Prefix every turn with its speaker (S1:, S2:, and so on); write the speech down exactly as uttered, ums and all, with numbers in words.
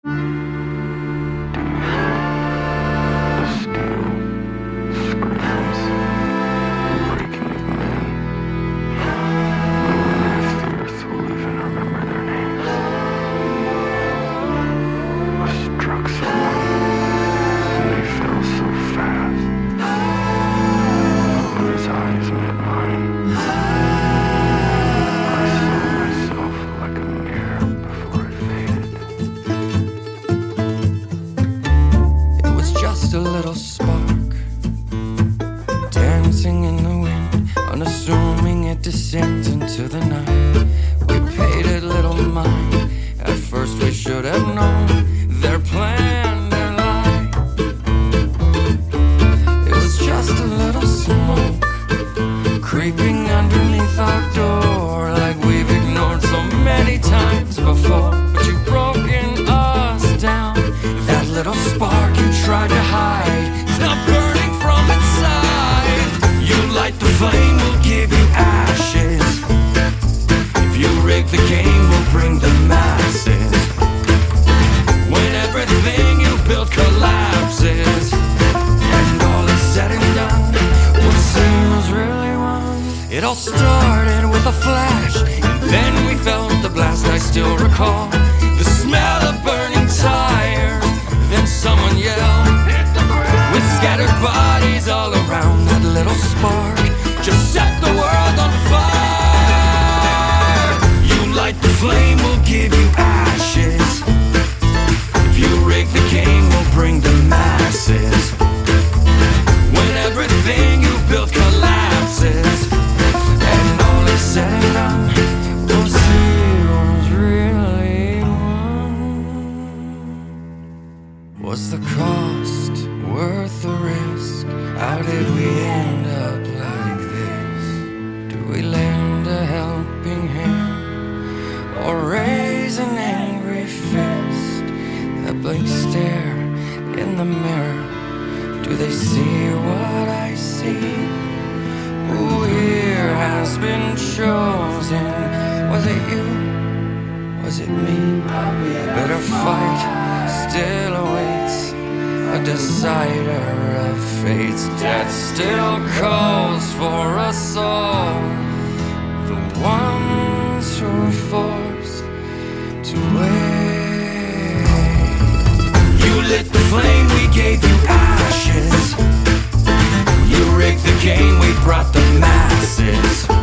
S1: A little spark dancing in the wind, unassuming it descends into the night. We paid it little mind. At first we should have known their plan, their lie. It was just a little smoke creeping underneath our door, like we've ignored so many times before. But you've broken us down. That little spark you tried to hide, it's not burning from inside. You light the flame, we'll give you ashes. If you rig the game, we'll bring the masses. When everything you built collapses, and all is said and done, we'll see who's really won. It all started with a flash, and then we felt the blast. I still recall the smell of burning tires. Then someone yelled, hit the ground. With scattered bodies all around, that little spark just set the world on fire. You light the flame, we'll give you ashes. If you rig the game, we'll bring the masses. When everything you built collapses, and all is said and done, we'll see who's really won. Was the cost worth the risk? How did we end up like this? Do we lend a helping hand, or raise an angry fist? That blank stare in the mirror, do they see what I see? Who here has been chosen? Was it you? Was it me? A bitter fight still awaits, a decider of fates. Death still calls for us all, the ones who were forced to wait. You lit the flame, we gave you ashes. You rigged the game, we brought the masses.